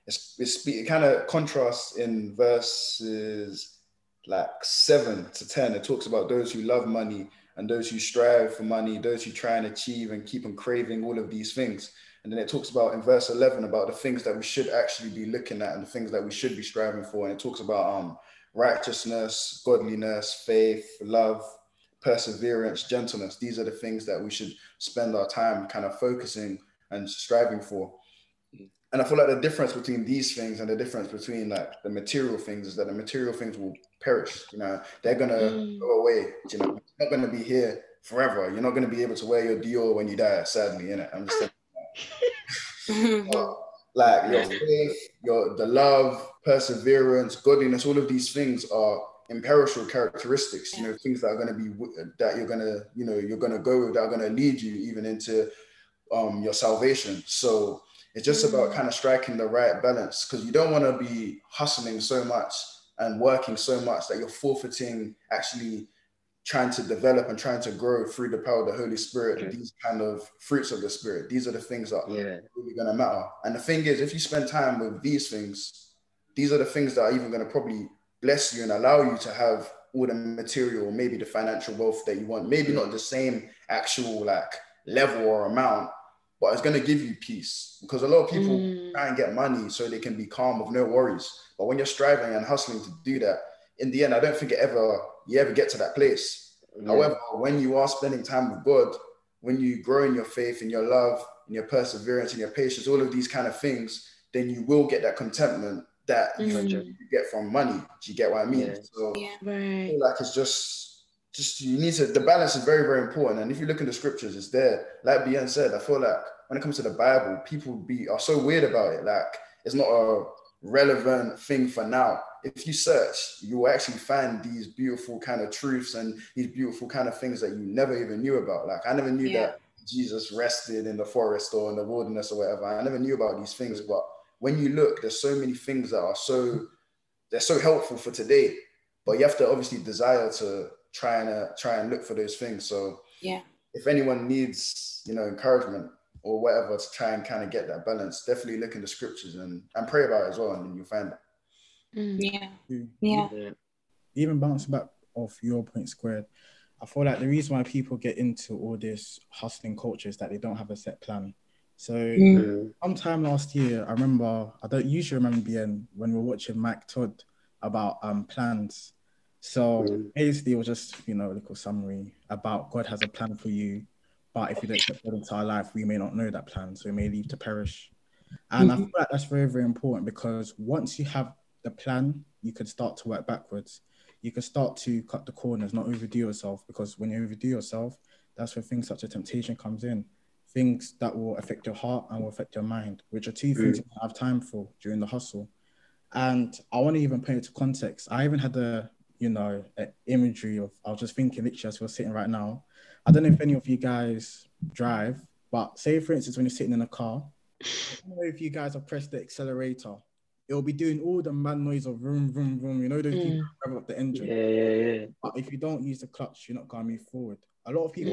E: It kind of contrasts in verses like 7 to 10. It talks about those who love money and those who strive for money, those who try and achieve and keep on craving all of these things. And then it talks about in verse 11 about the things that we should actually be looking at and the things that we should be striving for. And it talks about righteousness, godliness, faith, love, perseverance, gentleness. These are the things that we should spend our time kind of focusing and striving for. And I feel like the difference between these things and the difference between like the material things is that the material things will perish. You know, they're gonna go away. You know, you're not gonna be here forever. You're not gonna be able to wear your Dior when you die. Sadly, innit? I'm just saying. Like your faith, the love, perseverance, godliness. All of these things are imperishable characteristics. You know, things that are gonna be that you're gonna go with, that are gonna lead you even into your salvation. So it's just about kind of striking the right balance, because you don't want to be hustling so much and working so much that you're forfeiting actually trying to develop and trying to grow through the power of the Holy Spirit, these kind of fruits of the Spirit. These are the things that are really going to matter. And the thing is, if you spend time with these things, these are the things that are even going to probably bless you and allow you to have all the material, maybe the financial wealth that you want, maybe not the same actual like level or amount, but it's going to give you peace, because a lot of people try and get money so they can be calm with no worries. But when you're striving and hustling to do that, in the end, I don't think you ever get to that place. However, when you are spending time with God, when you grow in your faith, in your love, in your perseverance, in your patience, all of these kind of things, then you will get that contentment that you get from money. Do you get what I mean? So I feel like it's just you need to, the balance is very, very important. And if you look in the scriptures, it's there. Like Bien said, I feel like when it comes to the Bible, people are so weird about it. Like, it's not a relevant thing for now. If you search, you will actually find these beautiful kind of truths and these beautiful kind of things that you never even knew about. Like, I never knew that Jesus rested in the forest or in the wilderness or whatever. I never knew about these things. But when you look, there's so many things that they're so helpful for today. But you have to obviously desire to try and look for those things. So if anyone needs, encouragement or whatever to try and kind of get that balance, definitely look in the scriptures and pray about it as well, and then you'll find it.
F: Even bouncing back off your point squared, I feel like the reason why people get into all this hustling culture is that they don't have a set plan. So sometime last year, I don't usually remember being when we were watching Mike Todd about plans. So basically it was just, a little summary about God has a plan for you, but if you don't accept God into our life, we may not know that plan, so it may leave to perish. And I feel like that's very, very important, because once you have the plan, you can start to work backwards. You can start to cut the corners, not overdo yourself, because when you overdo yourself, that's where things such as temptation comes in. things that will affect your heart and will affect your mind, which are two things you don't have time for during the hustle. And I want to even put it into context. I even had the, imagery of, I was just thinking literally as we're sitting right now. I don't know if any of you guys drive, but say for instance, when you're sitting in a car, I don't know if you guys have pressed the accelerator, it'll be doing all the mad noise of vroom, vroom, vroom. You know, those people rev up the engine.
G: Yeah.
F: But if you don't use the clutch, you're not going to move forward. A lot of people,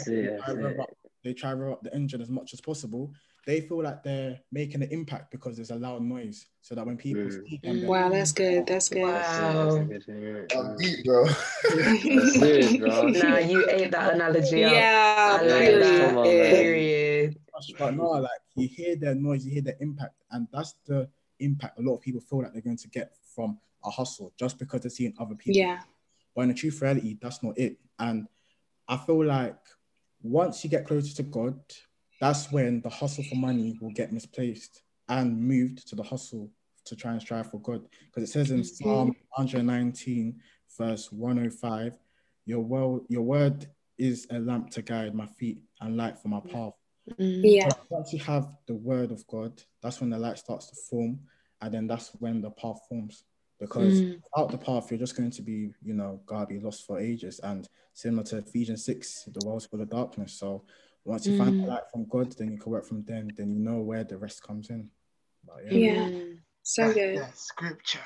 F: they try to rev up the engine as much as possible. They feel like they're making an impact because there's a loud noise, so that when people speak,
B: wow, that's good. That's good.
A: Wow,
E: I'm deep, bro.
G: That's it, bro.
A: Nah, you ate that analogy up.
B: Yeah,
A: I like that. Period.
F: But no, like you hear their noise, you hear the impact, and that's the impact a lot of people feel like they're going to get from a hustle just because they're seeing other people.
B: Yeah.
F: But in the truth reality, that's not it. And I feel like once you get closer to God, that's when the hustle for money will get misplaced and moved to the hustle to try and strive for God. Because it says in Psalm 119, verse 105, your word is a lamp to guide my feet and light for my path.
B: Yeah.
F: So once you have the word of God, that's when the light starts to form, and then that's when the path forms. Because without the path, you're just going to be, God, be lost for ages. And similar to Ephesians 6, the world's full of darkness. So once you find the light from God, then you can work from then you know where the rest comes in. But,
B: So good.
D: That's scripture.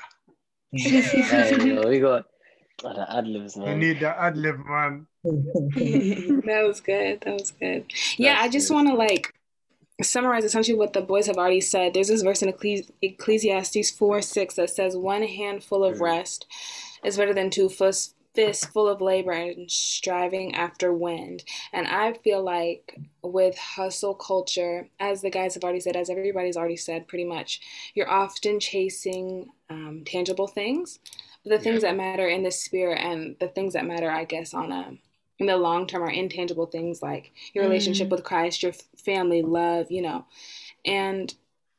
G: Hey, we got the ad-libs, man.
D: We need the ad-lib, man.
B: That was good. Yeah, I just want to summarize essentially what the boys have already said. There's this verse in Ecclesiastes 4:6 that says, "One handful of rest is better than two fists full of labor and striving after wind." And I feel like with hustle culture, as the guys have already said, as everybody's already said, pretty much, you're often chasing tangible things. But the things that matter in the spirit and the things that matter, I guess, in the long term are intangible things like your relationship with Christ, your family, love, and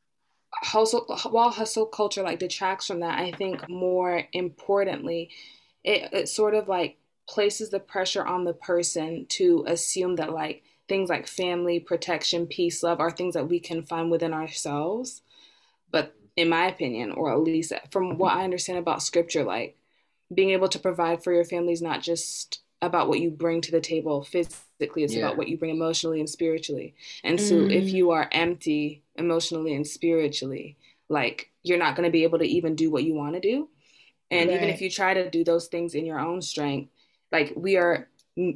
B: while hustle culture detracts from that, I think more importantly, it sort of places the pressure on the person to assume that things like family, protection, peace, love are things that we can find within ourselves. But in my opinion, or at least from what I understand about scripture, being able to provide for your family is not just about what you bring to the table physically, it's about what you bring emotionally and spiritually. And so if you are empty emotionally and spiritually, you're not going to be able to even do what you want to do. And even if you try to do those things in your own strength, we're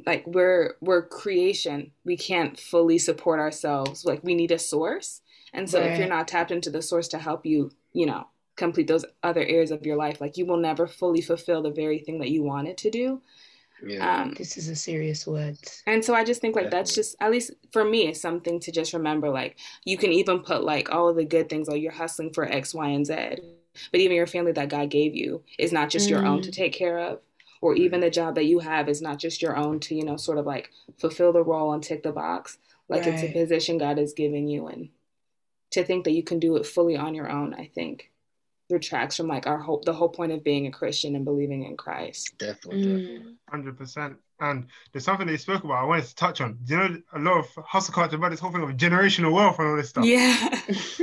B: creation. We can't fully support ourselves. We need a source. And so if you're not tapped into the source to help you, complete those other areas of your life, you will never fully fulfill the very thing that you wanted to do.
A: This is a serious word.
B: And so I just think that's just, at least for me, it's something to just remember. You can even put all of the good things, you're hustling for X, Y, and Z. But even your family that God gave you is not just your own to take care of, or even the job that you have is not just your own to, sort of fulfill the role and tick the box. It's a position God has given you, and to think that you can do it fully on your own, I think retracts from the whole point of being a Christian and believing in Christ.
G: Definitely.
D: 100%. And there's something they spoke about I wanted to touch on. Do you know a lot of hustle culture about this whole thing of generational wealth and all this stuff?
B: Yeah.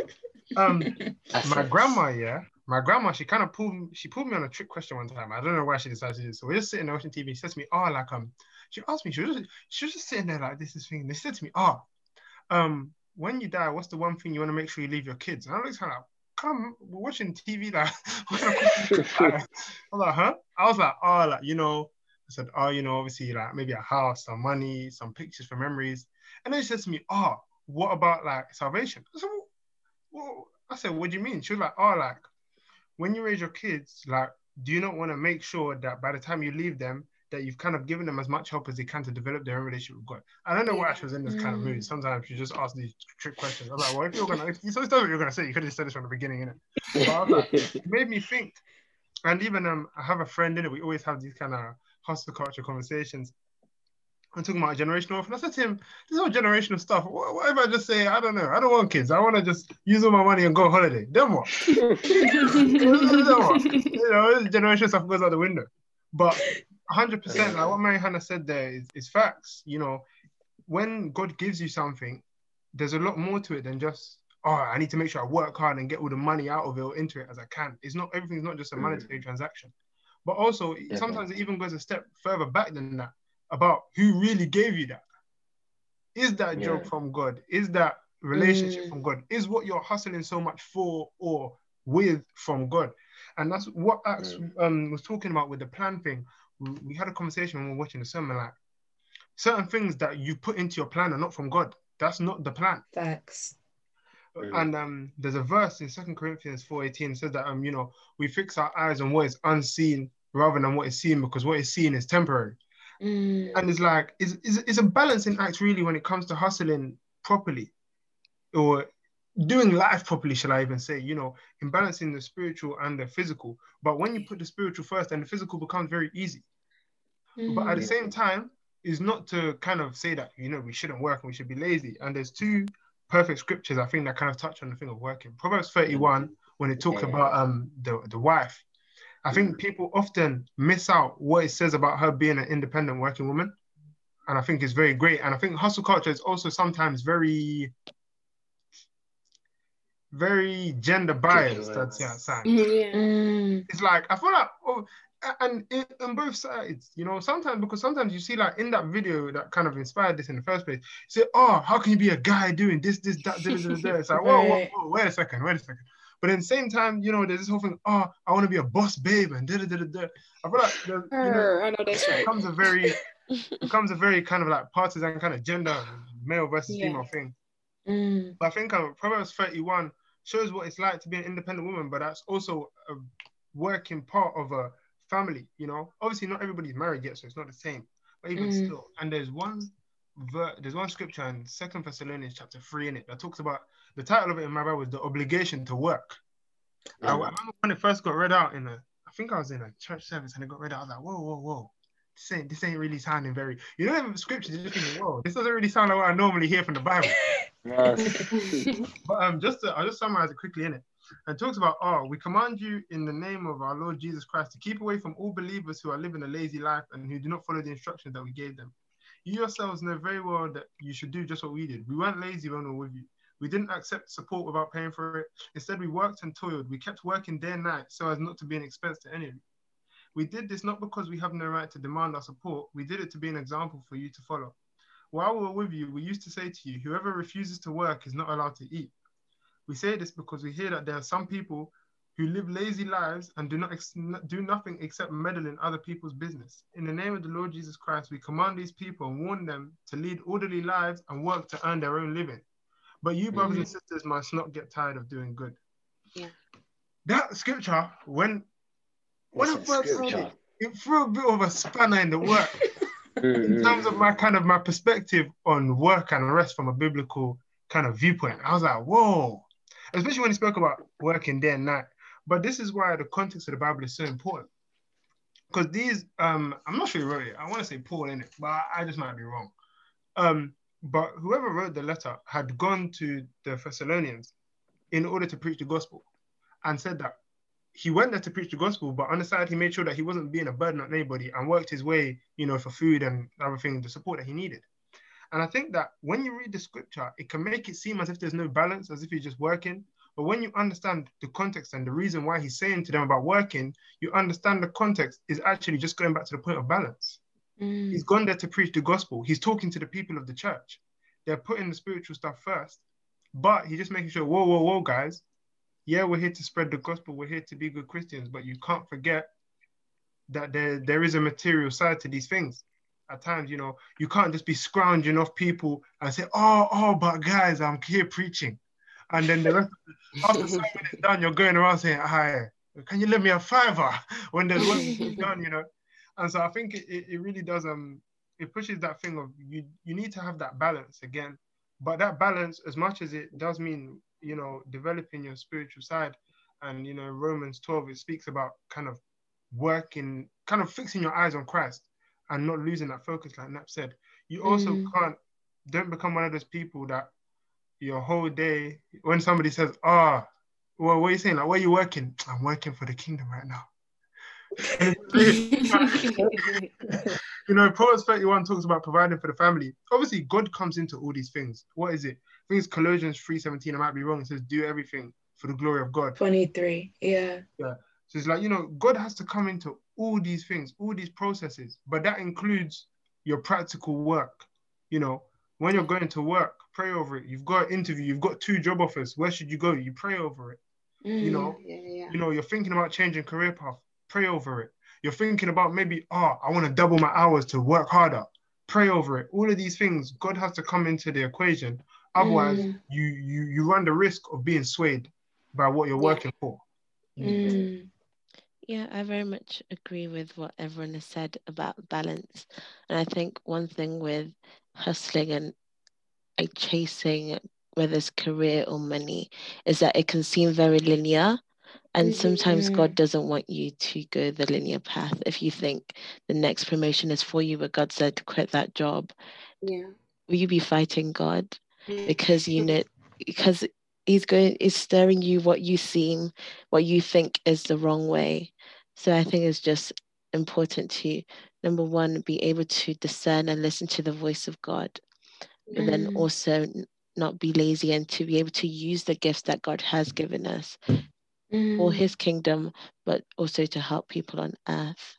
D: My grandma, she kind of pulled me on a trick question one time. I don't know why she decided to do this. So we're just sitting there watching TV. She says to me, she asked me, she was just sitting there this thing. And they said to me, when you die, what's the one thing you want to make sure you leave your kids? And I was kind of we're watching TV, I was like, huh? I was like, I said, obviously, maybe a house, some money, some pictures for memories. And then she said to me, what about salvation? I said, what do you mean? She was like, when you raise your kids, do you not want to make sure that by the time you leave them, that you've kind of given them as much help as they can to develop their own relationship with God? I don't know why she was in this kind of mood. Sometimes you just ask these trick questions. I'm like, well, if you so it's not what you're going to say. You could have said this from the beginning, innit? But I was it made me think. And even I have a friend, innit? We always have these kind of hustle culture conversations. I'm talking about generational wealth. And I said to him, this is all generational stuff. What if I just say, I don't know, I don't want kids. I want to just use all my money and go on holiday. Then what? Then what? Generational stuff goes out the window. But 100%, what Mary Hannah said there is facts. When God gives you something, there's a lot more to it than just, oh, I need to make sure I work hard and get all the money out of it or into it as I can. It's not, everything's not just a monetary transaction. But also, sometimes it even goes a step further back than that, about who really gave you that. Is that job from God? Is that relationship from God? Is what you're hustling so much for or with from God? And that's what Acts was talking about with the plan thing. We had a conversation when we were watching the sermon, like, certain things that you put into your plan are not from God. That's not the plan.
A: Facts.
D: And there's a verse in 2 Corinthians 4:18 says that you know, we fix our eyes on what is unseen rather than what is seen, because what is seen is temporary. And it's like, it's a balancing act really when it comes to hustling properly, or doing life properly, shall I even say, you know, in balancing the spiritual and the physical. But when you put the spiritual first, then the physical becomes very easy. But at the same time, is not to kind of say that, you know, we shouldn't work and we should be lazy. And there's two perfect scriptures, I think, that kind of touch on the thing of working. Proverbs 31, when it talks about the wife, I think people often miss out what it says about her being an independent working woman. And I think it's very great. And I think hustle culture is also sometimes very, very gender biased, I'd say, outside. It's like, I feel like, and on both sides, you know, sometimes you see, like, in that video that kind of inspired this in the first place, you say, oh, how can you be a guy doing this, that, da. It's like, whoa, wait a second. But at the same time, you know, there's this whole thing, oh, I want to be a boss babe and da. I feel like, you know,
B: I know that's right.
D: becomes a very kind of like partisan kind of gender, male versus female thing. But I think Proverbs 31 shows what it's like to be an independent woman, but that's also a working part of a family, you know. Obviously, not everybody's married yet, so it's not the same. But even still, and there's one scripture in 2 Thessalonians chapter 3 in it that talks about, the title of it in my Bible was the obligation to work. I remember when it first got read out I think I was in a church service and it got read out. I was like, whoa. This ain't really sounding very, you know, in the scriptures, you're just thinking, whoa, this doesn't really sound like what I normally hear from the Bible. But I'll just summarize it quickly in it. And it talks about, we command you in the name of our Lord Jesus Christ to keep away from all believers who are living a lazy life and who do not follow the instructions that we gave them. You yourselves know very well that you should do just what we did. We weren't lazy when we were with you. We didn't accept support without paying for it. Instead, we worked and toiled. We kept working day and night so as not to be an expense to any of you. We did this not because we have no right to demand our support. We did it to be an example for you to follow. While we were with you, we used to say to you, whoever refuses to work is not allowed to eat. We say this because we hear that there are some people who live lazy lives and do nothing except meddle in other people's business. In the name of the Lord Jesus Christ, we command these people and warn them to lead orderly lives and work to earn their own living. But you, brothers and sisters, must not get tired of doing good. That scripture, when I first heard it threw a bit of a spanner in the work in terms of my perspective on work and rest from a biblical kind of viewpoint. I was like, whoa, especially when he spoke about working day and night. But this is why the context of the Bible is so important. Because these, I'm not sure who wrote it. I want to say Paul in it, but I just might be wrong. But whoever wrote the letter had gone to the Thessalonians in order to preach the gospel, and said that he went there to preach the gospel, but on the side, he made sure that he wasn't being a burden on anybody and worked his way, you know, for food and everything, the support that he needed. And I think that when you read the scripture, it can make it seem as if there's no balance, as if he's just working. But when you understand the context and the reason why he's saying to them about working, you understand the context is actually just going back to the point of balance. He's gone there to preach the gospel. He's talking to the people of the church. They're putting the spiritual stuff first, but he's just making sure, whoa, guys. Yeah, we're here to spread the gospel. We're here to be good Christians, but you can't forget that there is a material side to these things. At times, you know, you can't just be scrounging off people and say, but guys, I'm here preaching. And then the rest after 7 minutes done, you're going around saying, hi, can you lend me a $5 when there's one done, you know? And so I think it really does, it pushes that thing of you need to have that balance again. But that balance, as much as it does mean, you know, developing your spiritual side, and, you know, Romans 12, it speaks about kind of working, kind of fixing your eyes on Christ and not losing that focus, like Nap said. You also don't become one of those people that your whole day, when somebody says, well, what are you saying? Like, where are you working? I'm working for the kingdom right now. And Proverbs 31 talks about providing for the family. Obviously, God comes into all these things. What is it? I think it's Colossians 3:17. I might be wrong. It says, do everything for the glory of God. 23, yeah. Yeah. So it's like, God has to come into all these things, all these processes, but that includes your practical work. When you're going to work, pray over it. You've got an interview, you've got 2 job offers. Where should you go? You pray over it. You're thinking about changing career path, pray over it. You're thinking about maybe, I want to double my hours to work harder, pray over it. All of these things, God has to come into the equation. Otherwise, you run the risk of being swayed by what you're working for.
C: Yeah, I very much agree with what everyone has said about balance. And I think one thing with hustling and chasing, whether it's career or money, is that it can seem very linear. And sometimes God doesn't want you to go the linear path. If you think the next promotion is for you, but God said to quit that job, will you be fighting God? Because because he's stirring you what you think is the wrong way. So I think it's just important to, number one, be able to discern and listen to the voice of God, but then also not be lazy and to be able to use the gifts that God has given us for his kingdom, but also to help people on earth.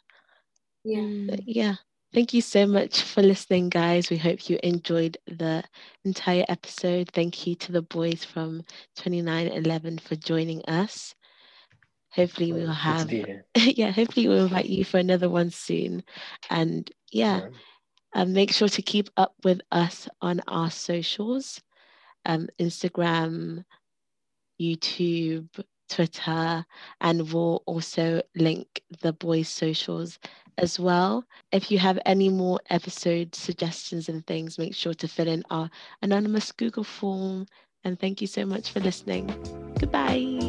C: Yeah. Thank you so much for listening, guys. We hope you enjoyed the entire episode. Thank you to the boys from 2911 for joining us. Hopefully we will have, hopefully we'll invite you for another one soon. And make sure to keep up with us on our socials, Instagram, YouTube, Twitter, and we'll also link the boys' socials as well. If you have any more episode suggestions and things, make sure to fill in our anonymous Google form. And thank you so much for listening. Goodbye.